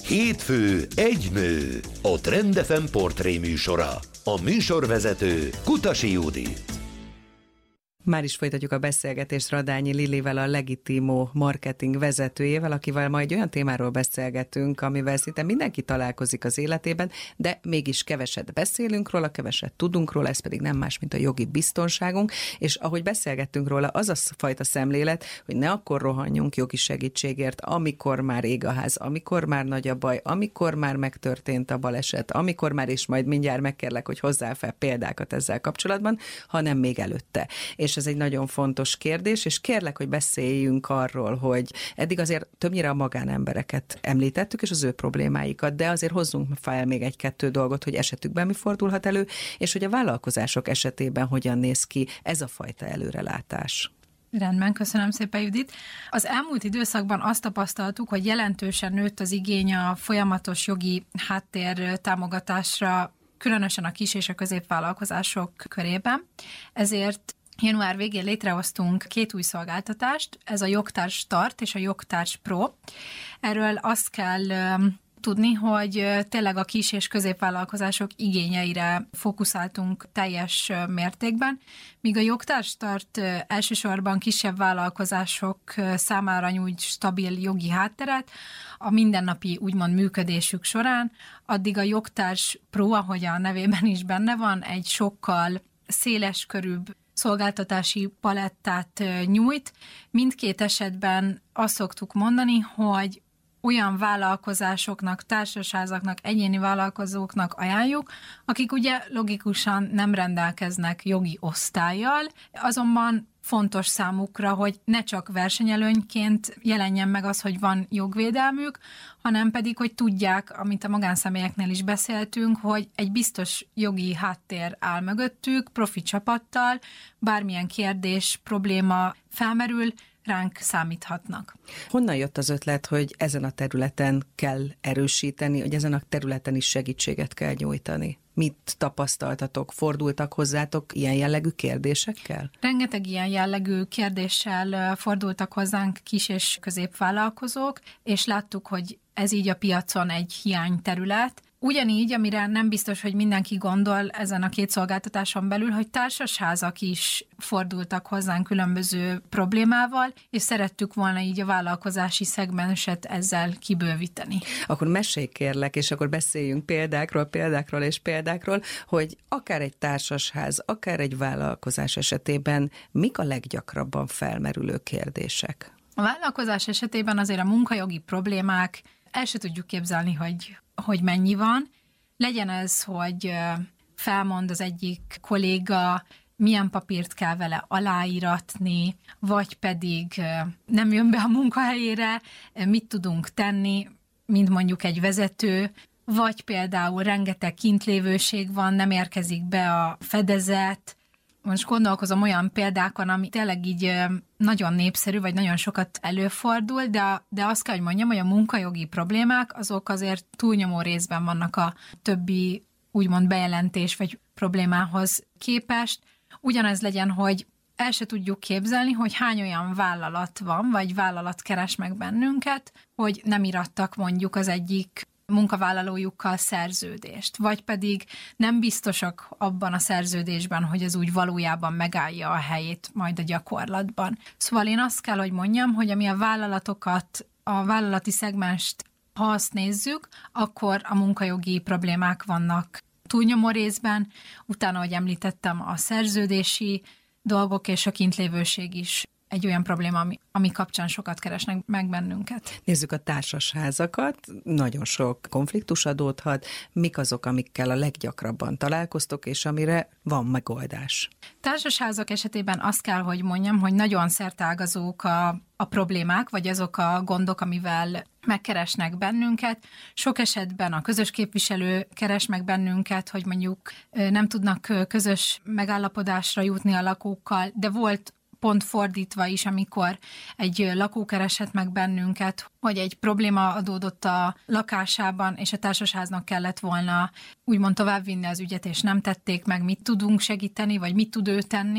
Hétfő egy nő, a Trend FM portré műsora. A műsorvezető Kutasi Judit. Már is folytatjuk a beszélgetést Radányi Lilivel, a Legitimo marketing vezetőjével, akivel majd olyan témáról beszélgetünk, amivel szinte mindenki találkozik az életében, de mégis keveset beszélünk róla, keveset tudunk róla, ez pedig nem más, mint a jogi biztonságunk, és ahogy beszélgettünk róla, az a fajta szemlélet, hogy ne akkor rohanjunk jogi segítségért, amikor már ég a ház, amikor már nagy a baj, amikor már megtörtént a baleset, amikor már is majd mindjárt megkérlek, hogy hozzá fel példákat ezzel kapcsolatban, hanem még előtte. És ez egy nagyon fontos kérdés, és kérlek, hogy beszéljünk arról, hogy eddig azért többnyire a magánembereket említettük, és az ő problémáikat, de azért hozzunk fel még egy-kettő dolgot, hogy esetükben mi fordulhat elő, és hogy a vállalkozások esetében hogyan néz ki ez a fajta előrelátás. Rendben, köszönöm szépen, Judit. Az elmúlt időszakban azt tapasztaltuk, hogy jelentősen nőtt az igény a folyamatos jogi háttér támogatásra, különösen a kis és a középvállalkozások körében. Ezért január végén létrehoztunk 2 új szolgáltatást, ez a Jogtárs Start és a Jogtárs Pro. Erről azt kell tudni, hogy tényleg a kis és középvállalkozások igényeire fókuszáltunk teljes mértékben, míg a Jogtárs Start elsősorban kisebb vállalkozások számára nyújt stabil jogi hátteret a mindennapi úgymond működésük során, addig a Jogtárs Pro, ahogy a nevében is benne van, egy sokkal széles körűbb szolgáltatási palettát nyújt. Mindkét esetben azt szoktuk mondani, hogy olyan vállalkozásoknak, társasházaknak, egyéni vállalkozóknak ajánljuk, akik ugye logikusan nem rendelkeznek jogi osztállyal, azonban fontos számukra, hogy ne csak versenyelőnyként jelenjen meg az, hogy van jogvédelmük, hanem pedig, hogy tudják, amit a magánszemélyeknél is beszéltünk, hogy egy biztos jogi háttér áll mögöttük, profi csapattal, bármilyen kérdés, probléma felmerül, ránk számíthatnak. Honnan jött az ötlet, hogy ezen a területen kell erősíteni, hogy ezen a területen is segítséget kell nyújtani? Mit tapasztaltatok? Fordultak hozzátok ilyen jellegű kérdésekkel? Rengeteg ilyen jellegű kérdéssel fordultak hozzánk kis- és középvállalkozók, és láttuk, hogy ez így a piacon egy hiányterület. Ugyanígy, amire nem biztos, hogy mindenki gondol ezen a 2 szolgáltatáson belül, hogy társasházak is fordultak hozzánk különböző problémával, és szerettük volna így a vállalkozási szegmenset ezzel kibővíteni. Akkor mesélj kérlek, és akkor beszéljünk példákról, hogy akár egy társasház, akár egy vállalkozás esetében mik a leggyakrabban felmerülő kérdések? A vállalkozás esetében azért a munkajogi problémák, el se tudjuk képzelni, hogy mennyi van. Legyen ez, hogy felmond az egyik kolléga, milyen papírt kell vele aláíratni, vagy pedig nem jön be a munkahelyére, mit tudunk tenni, mint mondjuk egy vezető, vagy például rengeteg kintlévőség van, nem érkezik be a fedezet. Most gondolkozom olyan példákon, ami tényleg így nagyon népszerű, vagy nagyon sokat előfordul, de azt kell, hogy mondjam, hogy a munkajogi problémák azok azért túlnyomó részben vannak a többi úgymond bejelentés vagy problémához képest. Ugyanez legyen, hogy el se tudjuk képzelni, hogy hány olyan vállalat van, vagy vállalat keres meg bennünket, hogy nem irattak mondjuk az egyik munkavállalójukkal szerződést, vagy pedig nem biztosak abban a szerződésben, hogy ez úgy valójában megállja a helyét majd a gyakorlatban. Szóval én azt kell, hogy mondjam, hogy ami a vállalatokat, a vállalati szegmenst, ha azt nézzük, akkor a munkajogi problémák vannak túlnyomó részben, utána, ahogy említettem, a szerződési dolgok és a kintlévőség is egy olyan probléma, ami kapcsán sokat keresnek meg bennünket. Nézzük a társasházakat, nagyon sok konfliktus adódhat. Mik azok, amikkel a leggyakrabban találkoztok, és amire van megoldás? Társasházak esetében azt kell, hogy mondjam, hogy nagyon szerteágazók a problémák, vagy azok a gondok, amivel megkeresnek bennünket. Sok esetben a közös képviselő keres meg bennünket, hogy mondjuk nem tudnak közös megállapodásra jutni a lakókkal, de volt pont fordítva is, amikor egy lakó keresett meg bennünket, hogy egy probléma adódott a lakásában, és a társasháznak kellett volna úgymond továbbvinni az ügyet, és nem tették meg, mit tudunk segíteni, vagy mit tud ő tenni,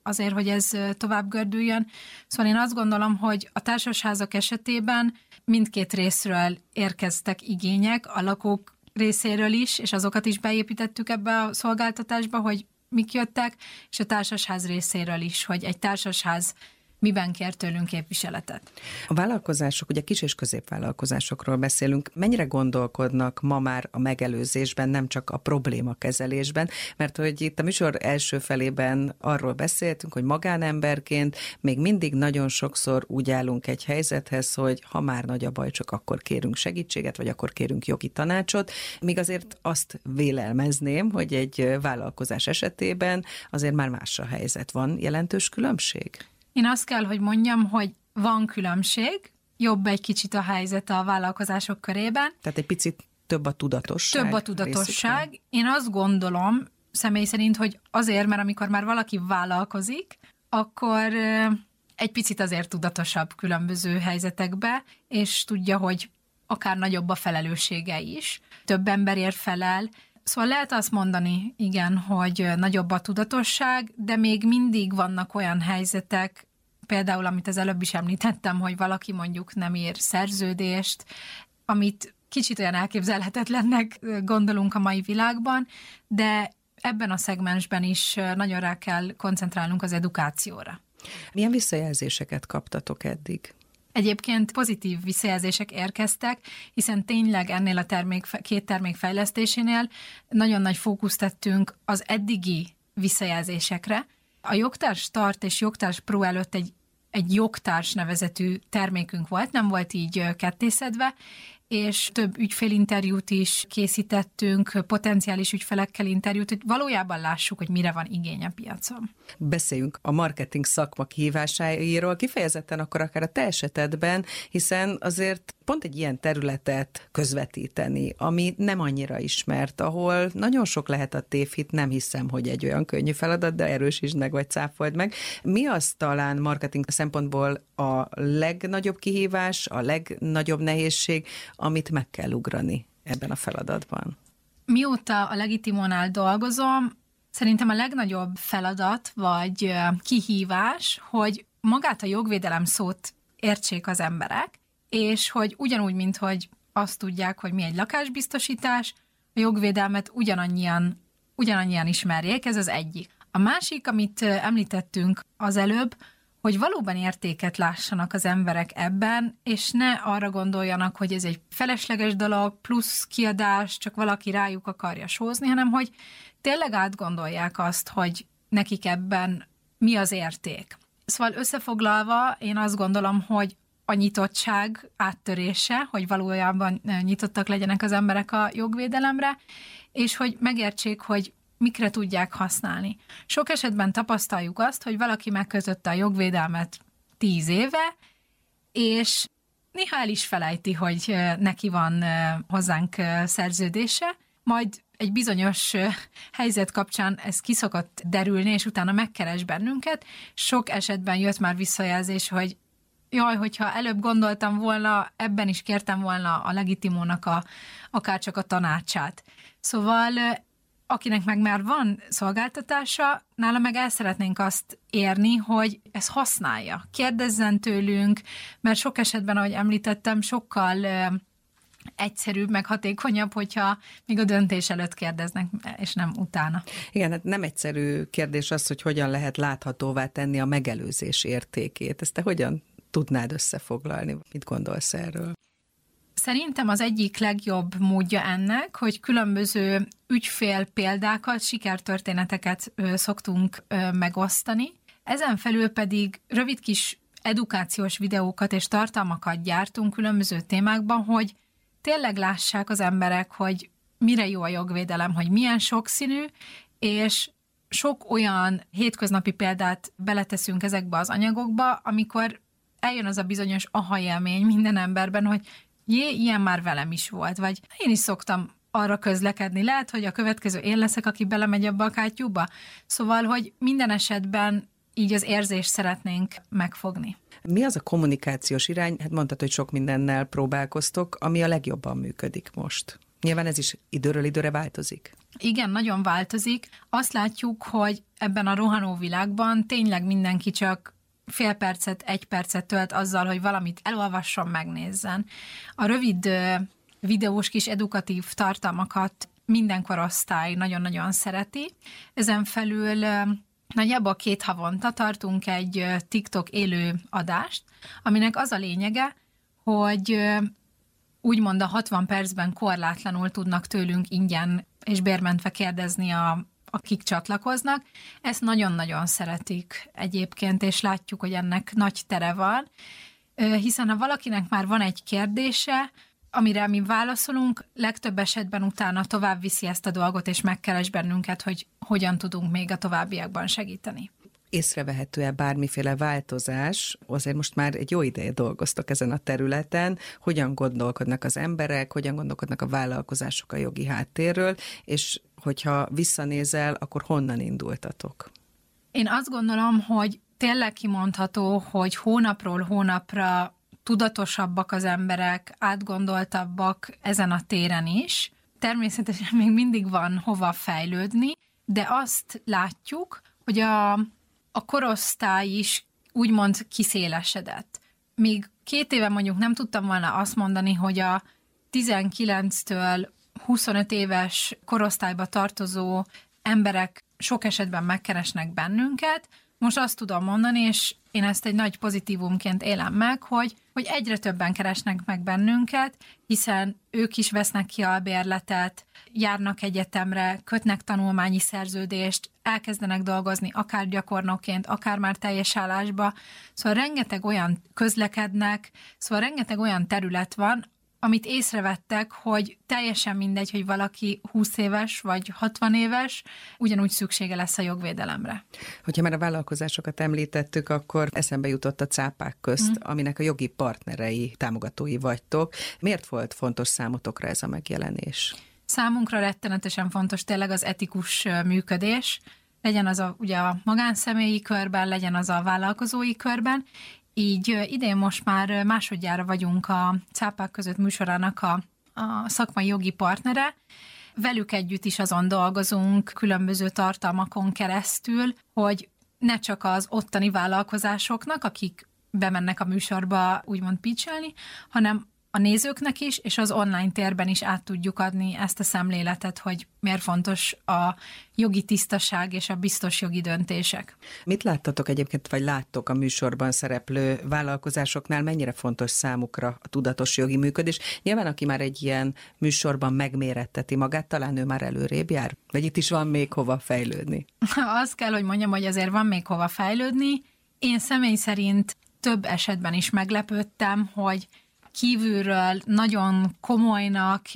azért, hogy ez tovább gördüljön. Szóval én azt gondolom, hogy a társasházak esetében mindkét részről érkeztek igények, a lakók részéről is, és azokat is beépítettük ebbe a szolgáltatásba, hogy mik jöttek, és a társasház részéről is, hogy egy társasház miben kér tőlünk képviseletet. A vállalkozások, ugye kis- és középvállalkozásokról beszélünk, mennyire gondolkodnak ma már a megelőzésben, nem csak a problémakezelésben, mert hogy itt a műsor első felében arról beszéltünk, hogy magánemberként még mindig nagyon sokszor úgy állunk egy helyzethez, hogy ha már nagy a baj, csak akkor kérünk segítséget, vagy akkor kérünk jogi tanácsot, míg azért azt vélelmezném, hogy egy vállalkozás esetében azért már más a helyzet. Van jelentős különbség? Én azt kell, hogy mondjam, hogy van különbség, jobb egy kicsit a helyzet a vállalkozások körében. Tehát egy picit több a tudatosság. Több a tudatosság. Részükre. Én azt gondolom személy szerint, hogy azért, mert amikor már valaki vállalkozik, akkor egy picit azért tudatosabb különböző helyzetekbe, és tudja, hogy akár nagyobb a felelőssége is. Több emberért felel. Szóval lehet azt mondani, igen, hogy nagyobb a tudatosság, de még mindig vannak olyan helyzetek, például, amit az előbb is említettem, hogy valaki mondjuk nem ír szerződést, amit kicsit olyan elképzelhetetlennek gondolunk a mai világban, de ebben a szegmensben is nagyon rá kell koncentrálnunk az edukációra. Milyen visszajelzéseket kaptatok eddig? Egyébként pozitív visszajelzések érkeztek, hiszen tényleg ennél a két termék fejlesztésénél nagyon nagy fókuszt tettünk az eddigi visszajelzésekre. A Jogtárs Start és Jogtárs Pro előtt egy jogtárs nevezetű termékünk volt, nem volt így kettészedve, és több ügyfélinterjút is készítettünk, potenciális ügyfelekkel interjút, hogy valójában lássuk, hogy mire van igény a piacon. Beszéljünk a marketing szakma kihívásáiról, kifejezetten akkor akár a te esetedben, hiszen azért pont egy ilyen területet közvetíteni, ami nem annyira ismert, ahol nagyon sok lehet a tévhit, nem hiszem, hogy egy olyan könnyű feladat, de erősítsd meg, vagy cáfold meg. Mi az talán marketing szempontból a legnagyobb kihívás, a legnagyobb nehézség, amit meg kell ugrani ebben a feladatban? Mióta a Legitimónál dolgozom, szerintem a legnagyobb feladat vagy kihívás, hogy magát a jogvédelem szót értsék az emberek, és hogy ugyanúgy, mint hogy azt tudják, hogy mi egy lakásbiztosítás, a jogvédelmet ugyanannyian ismerjék, ez az egyik. A másik, amit említettünk az előbb, hogy valóban értéket lássanak az emberek ebben, és ne arra gondoljanak, hogy ez egy felesleges dolog, plusz kiadás, csak valaki rájuk akarja sózni, hanem hogy tényleg átgondolják azt, hogy nekik ebben mi az érték. Szóval összefoglalva, én azt gondolom, hogy a nyitottság áttörése, hogy valójában nyitottak legyenek az emberek a jogvédelemre, és hogy megértsék, hogy mikre tudják használni. Sok esetben tapasztaljuk azt, hogy valaki megkötötte a jogvédelmet 10 éve, és néha el is felejti, hogy neki van hozzánk szerződése, majd egy bizonyos helyzet kapcsán ez ki szokott derülni, és utána megkeres bennünket. Sok esetben jött már visszajelzés, hogy jaj, hogyha előbb gondoltam volna, ebben is kértem volna a Legitimónak akárcsak a tanácsát. Szóval akinek meg már van szolgáltatása, nála meg el szeretnénk azt érni, hogy ezt használja. Kérdezzen tőlünk, mert sok esetben, ahogy említettem, sokkal egyszerűbb, meg hatékonyabb, hogyha még a döntés előtt kérdeznek, és nem utána. Igen, hát nem egyszerű kérdés az, hogy hogyan lehet láthatóvá tenni a megelőzés értékét. Ezt te hogyan tudnád összefoglalni? Mit gondolsz erről? Szerintem az egyik legjobb módja ennek, hogy különböző ügyfél példákat, sikertörténeteket szoktunk megosztani. Ezen felül pedig rövid kis edukációs videókat és tartalmakat gyártunk különböző témákban, hogy tényleg lássák az emberek, hogy mire jó a jogvédelem, hogy milyen sokszínű, és sok olyan hétköznapi példát beleteszünk ezekbe az anyagokba, amikor eljön az a bizonyos aha élmény minden emberben, hogy ilyen már velem is volt, vagy én is szoktam arra közlekedni. Lehet, hogy a következő én leszek, aki belemegy abba a kátyúba. Szóval, hogy minden esetben így az érzést szeretnénk megfogni. Mi az a kommunikációs irány? Hát mondtad, hogy sok mindennel próbálkoztok, ami a legjobban működik most. Nyilván ez is időről időre változik. Igen, nagyon változik. Azt látjuk, hogy ebben a rohanó világban tényleg mindenki csak fél percet, 1 percet tölt azzal, hogy valamit elolvasson, megnézzen. A rövid videós kis edukatív tartalmakat minden korosztály nagyon-nagyon szereti. Ezen felül nagyjából 2 havonta tartunk egy TikTok élő adást, aminek az a lényege, hogy úgymond a 60 percben korlátlanul tudnak tőlünk ingyen és bérmentve kérdezni akik csatlakoznak. Ezt nagyon-nagyon szeretik egyébként, és látjuk, hogy ennek nagy tere van, hiszen ha valakinek már van egy kérdése, amire mi válaszolunk, legtöbb esetben utána tovább viszi ezt a dolgot, és megkeres bennünket, hogy hogyan tudunk még a továbbiakban segíteni. Észrevehető-e bármiféle változás? Azért most már egy jó ideje dolgoztok ezen a területen. Hogyan gondolkodnak az emberek, hogyan gondolkodnak a vállalkozások a jogi háttérről, és hogyha visszanézel, akkor honnan indultatok? Én azt gondolom, hogy tényleg kimondható, hogy hónapról hónapra tudatosabbak az emberek, átgondoltabbak ezen a téren is. Természetesen még mindig van hova fejlődni, de azt látjuk, hogy a korosztály is úgymond kiszélesedett. Még 2 éve mondjuk nem tudtam volna azt mondani, hogy a 19-től 25 éves korosztályba tartozó emberek sok esetben megkeresnek bennünket. Most azt tudom mondani, és én ezt egy nagy pozitívumként élem meg, hogy egyre többen keresnek meg bennünket, hiszen ők is vesznek ki albérletet, járnak egyetemre, kötnek tanulmányi szerződést, elkezdenek dolgozni akár gyakornokként, akár már teljes állásba. Szóval rengeteg olyan közlekednek, szóval rengeteg olyan terület van, amit észrevettek, hogy teljesen mindegy, hogy valaki 20 éves vagy 60 éves, ugyanúgy szüksége lesz a jogvédelemre. Hogyha már a vállalkozásokat említettük, akkor eszembe jutott a Cápák közt, aminek a jogi partnerei, támogatói vagytok. Miért volt fontos számotokra ez a megjelenés? Számunkra rettenetesen fontos tényleg az etikus működés, legyen az ugye a magánszemélyi körben, legyen az a vállalkozói körben. Így idén most már másodjára vagyunk a Cápák között műsorának a szakmai jogi partnere. Velük együtt is azon dolgozunk különböző tartalmakon keresztül, hogy ne csak az ottani vállalkozásoknak, akik bemennek a műsorba úgymond pitchelni, hanem a nézőknek is, és az online térben is át tudjuk adni ezt a szemléletet, hogy miért fontos a jogi tisztaság és a biztos jogi döntések. Mit láttatok egyébként, vagy láttok a műsorban szereplő vállalkozásoknál, mennyire fontos számukra a tudatos jogi működés? Nyilván, aki már egy ilyen műsorban megméretteti magát, talán ő már előrébb jár? Vagy itt is van még hova fejlődni? Azt kell, hogy mondjam, hogy azért van még hova fejlődni. Én személy szerint több esetben is meglepődtem, hogy kívülről nagyon komolynak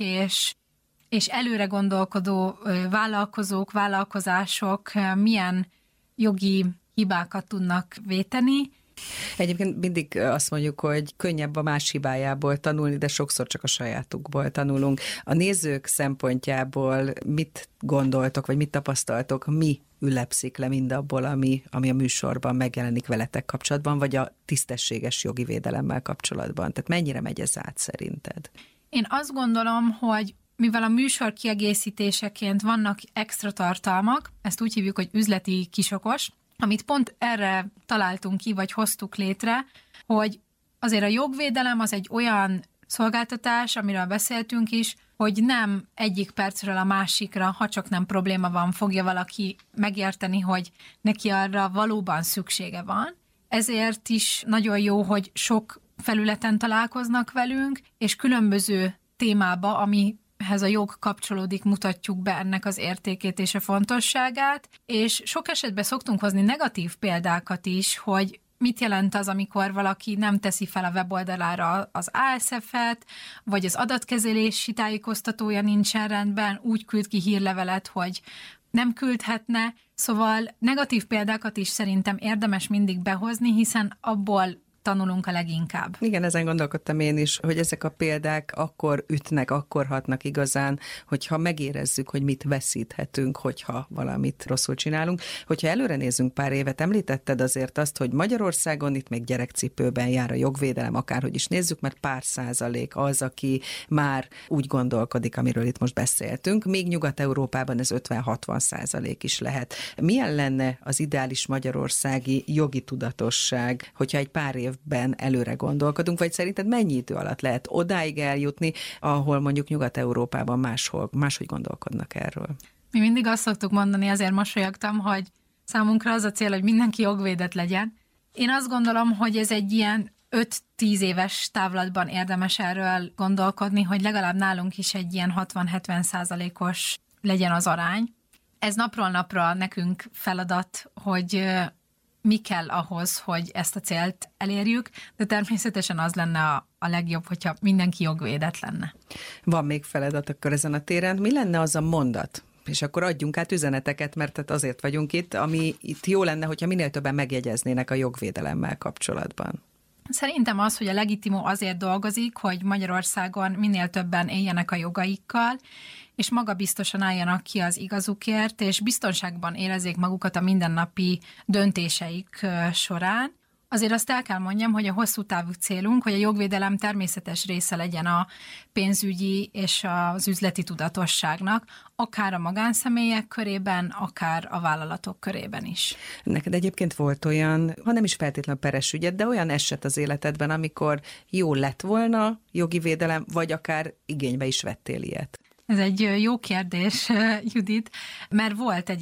és előre gondolkodó vállalkozók, vállalkozások milyen jogi hibákat tudnak véteni. Egyébként mindig azt mondjuk, hogy könnyebb a más hibájából tanulni, de sokszor csak a sajátukból tanulunk. A nézők szempontjából mit gondoltok, vagy mit tapasztaltok, mi ülepszik le mindabból, ami a műsorban megjelenik veletek kapcsolatban, vagy a tisztességes jogi védelemmel kapcsolatban? Tehát mennyire megy ez át szerinted? Én azt gondolom, hogy mivel a műsor kiegészítéseként vannak extra tartalmak, ezt úgy hívjuk, hogy üzleti kisokos, amit pont erre találtunk ki, vagy hoztuk létre, hogy azért a jogvédelem az egy olyan szolgáltatás, amiről beszéltünk is, hogy nem egyik percről a másikra, ha csak nem probléma van, fogja valaki megérteni, hogy neki arra valóban szüksége van. Ezért is nagyon jó, hogy sok felületen találkoznak velünk, és különböző témába, amihez a jog kapcsolódik, mutatjuk be ennek az értékét és a fontosságát, és sok esetben szoktunk hozni negatív példákat is, hogy mit jelent az, amikor valaki nem teszi fel a weboldalára az ASF-et, vagy az adatkezelési tájékoztatója nincsen rendben, úgy küld ki hírlevelet, hogy nem küldhetne. Szóval negatív példákat is szerintem érdemes mindig behozni, hiszen abból tanulunk a leginkább. Igen, ezen gondolkodtam én is, hogy ezek a példák akkor ütnek, akkor hatnak igazán, hogyha megérezzük, hogy mit veszíthetünk, hogyha valamit rosszul csinálunk. Hogyha előre nézzünk pár évet, említetted azért azt, hogy Magyarországon itt még gyerekcipőben jár a jogvédelem, akárhogy is nézzük, mert pár százalék az, aki már úgy gondolkodik, amiről itt most beszéltünk, még Nyugat-Európában ez 50-60% is lehet. Milyen lenne az ideális magyarországi jogi tudatosság, hogyha egy pár évben előre gondolkodunk, vagy szerinted mennyi idő alatt lehet odáig eljutni, ahol mondjuk Nyugat-Európában máshogy gondolkodnak erről? Mi mindig azt szoktuk mondani, azért mosolyogtam, hogy számunkra az a cél, hogy mindenki jogvédett legyen. Én azt gondolom, hogy ez egy ilyen 5-10 éves távlatban érdemes erről gondolkodni, hogy legalább nálunk is egy ilyen 60-70%-os legyen az arány. Ez napról napra nekünk feladat, hogy mi kell ahhoz, hogy ezt a célt elérjük, de természetesen az lenne a legjobb, hogyha mindenki jogvédett lenne. Van még feladat akkor ezen a téren. Mi lenne az a mondat? És akkor adjunk át üzeneteket, mert azért vagyunk itt, ami itt jó lenne, hogyha minél többen megjegyeznének a jogvédelemmel kapcsolatban. Szerintem az, hogy a Legitimo azért dolgozik, hogy Magyarországon minél többen éljenek a jogaikkal, és magabiztosan álljanak ki az igazukért, és biztonságban érezzék magukat a mindennapi döntéseik során. Azért azt el kell mondjam, hogy a hosszú távú célunk, hogy a jogvédelem természetes része legyen a pénzügyi és az üzleti tudatosságnak, akár a magánszemélyek körében, akár a vállalatok körében is. Neked egyébként volt olyan, ha nem is feltétlenül peres ügyed, de olyan eset az életedben, amikor jó lett volna jogi védelem, vagy akár igénybe is vettél ilyet? Ez egy jó kérdés, Judit, mert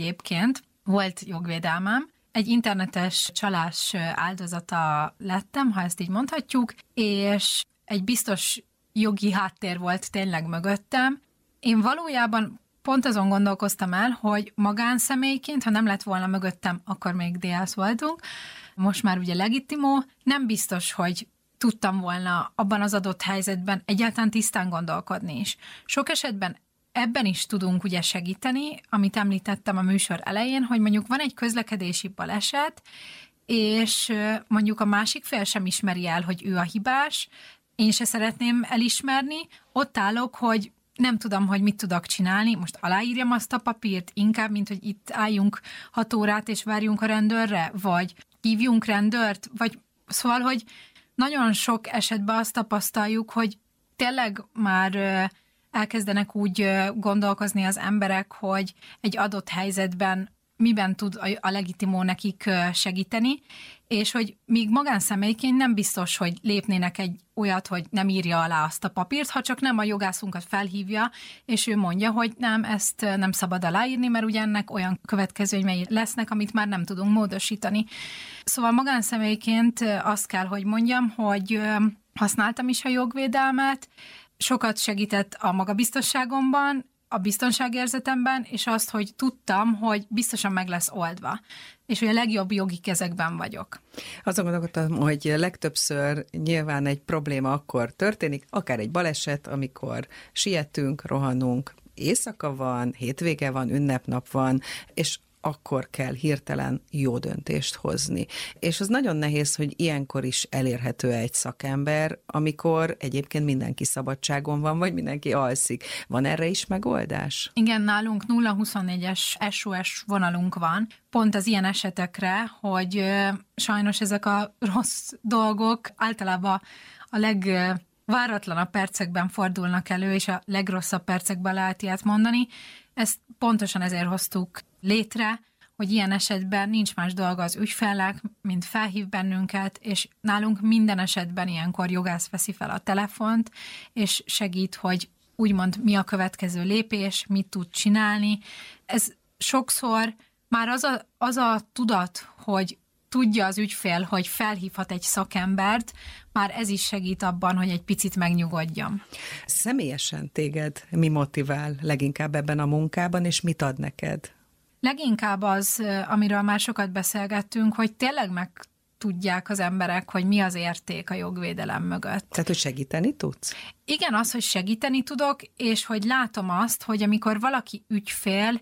volt jogvédelmem, egy internetes csalás áldozata lettem, ha ezt így mondhatjuk, és egy biztos jogi háttér volt tényleg mögöttem. Én valójában pont azon gondolkoztam el, hogy magánszemélyként, ha nem lett volna mögöttem, akkor még DS voltunk, most már ugye Legitimo, nem biztos, hogy tudtam volna abban az adott helyzetben egyáltalán tisztán gondolkodni is. Sok esetben ebben is tudunk ugye segíteni, amit említettem a műsor elején, hogy mondjuk van egy közlekedési baleset, és mondjuk a másik fél sem ismeri el, hogy ő a hibás, én se szeretném elismerni, ott állok, hogy nem tudom, hogy mit tudok csinálni, most aláírjam azt a papírt, inkább, mint hogy itt álljunk 6 órát és várjunk a rendőrre, vagy hívjunk rendőrt, vagy szóval, hogy nagyon sok esetben azt tapasztaljuk, hogy tényleg már elkezdenek úgy gondolkozni az emberek, hogy egy adott helyzetben miben tud a Legitimo nekik segíteni, és hogy míg magánszemélyként nem biztos, hogy lépnének egy olyat, hogy nem írja alá azt a papírt, ha csak nem a jogászunkat felhívja, és ő mondja, hogy nem, ezt nem szabad aláírni, mert ugye ennek olyan következményei lesznek, amit már nem tudunk módosítani. Szóval magánszemélyként azt kell, hogy mondjam, hogy használtam is a jogvédelmet, sokat segített a magabiztosságomban, a biztonságérzetemben, és azt, hogy tudtam, hogy biztosan meg lesz oldva, és hogy a legjobb jogi kezekben vagyok. Azon gondolkodtam, hogy legtöbbször nyilván egy probléma akkor történik, akár egy baleset, amikor sietünk, rohanunk, éjszaka van, hétvége van, ünnepnap van, és akkor kell hirtelen jó döntést hozni. És az nagyon nehéz, hogy ilyenkor is elérhető egy szakember, amikor egyébként mindenki szabadságon van, vagy mindenki alszik. Van erre is megoldás? Igen, nálunk 0-24-es SOS vonalunk van, pont az ilyen esetekre, hogy sajnos ezek a rossz dolgok általában a legváratlanabb percekben fordulnak elő, és a legrosszabb percekben lehet ilyet mondani. Ezt pontosan ezért hoztuk létre, hogy ilyen esetben nincs más dolga az ügyfelnek, mint felhív bennünket, és nálunk minden esetben ilyenkor jogász veszi fel a telefont, és segít, hogy úgymond mi a következő lépés, mit tud csinálni. Ez sokszor már az a tudat, hogy tudja az ügyfél, hogy felhívhat egy szakembert, már ez is segít abban, hogy egy picit megnyugodjam. Személyesen téged mi motivál leginkább ebben a munkában, és mit ad neked? Leginkább az, amiről már sokat beszélgettünk, hogy tényleg meg tudják az emberek, hogy mi az érték a jogvédelem mögött. Tehát, hogy segíteni tudsz? Igen, az, hogy segíteni tudok, és hogy látom azt, hogy amikor valaki ügyfél,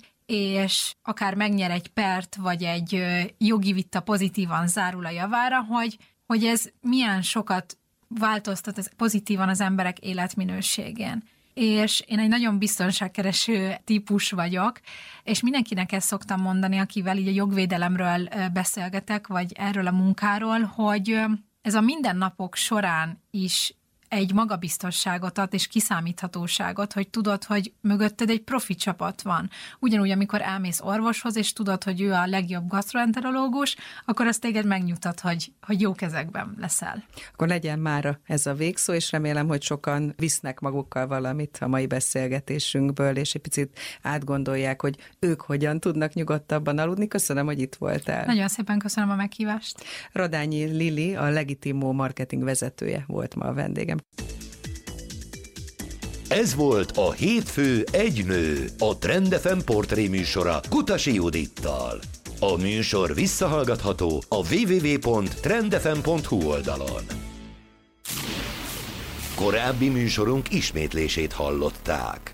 és akár megnyer egy pert, vagy egy jogi vita pozitívan zárul a javára, hogy hogy ez milyen sokat változtat ez pozitívan az emberek életminőségén. És én egy nagyon biztonságkereső típus vagyok, és mindenkinek ezt szoktam mondani, akivel így a jogvédelemről beszélgetek, vagy erről a munkáról, hogy ez a mindennapok során is egy magabiztosságot ad, és kiszámíthatóságot, hogy tudod, hogy mögötted egy profi csapat van. Ugyanúgy, amikor elmész orvoshoz, és tudod, hogy ő a legjobb gastroenterológus, akkor az téged megnyugtat, hogy jó kezekben leszel. Akkor legyen már ez a végszó, és remélem, hogy sokan visznek magukkal valamit a mai beszélgetésünkből, és egy picit átgondolják, hogy ők hogyan tudnak nyugodtabban aludni. Köszönöm, hogy itt voltál. Nagyon szépen köszönöm a meghívást. Radányi Lili, a Legitimo marketing vezetője volt ma a vendégem. Ez volt a Hétfő egy nő, a Trend FM portré műsora Kutasi Judittal. A műsor visszahallgatható a www.trendfm.hu oldalon. Korábbi műsorunk ismétlését hallották.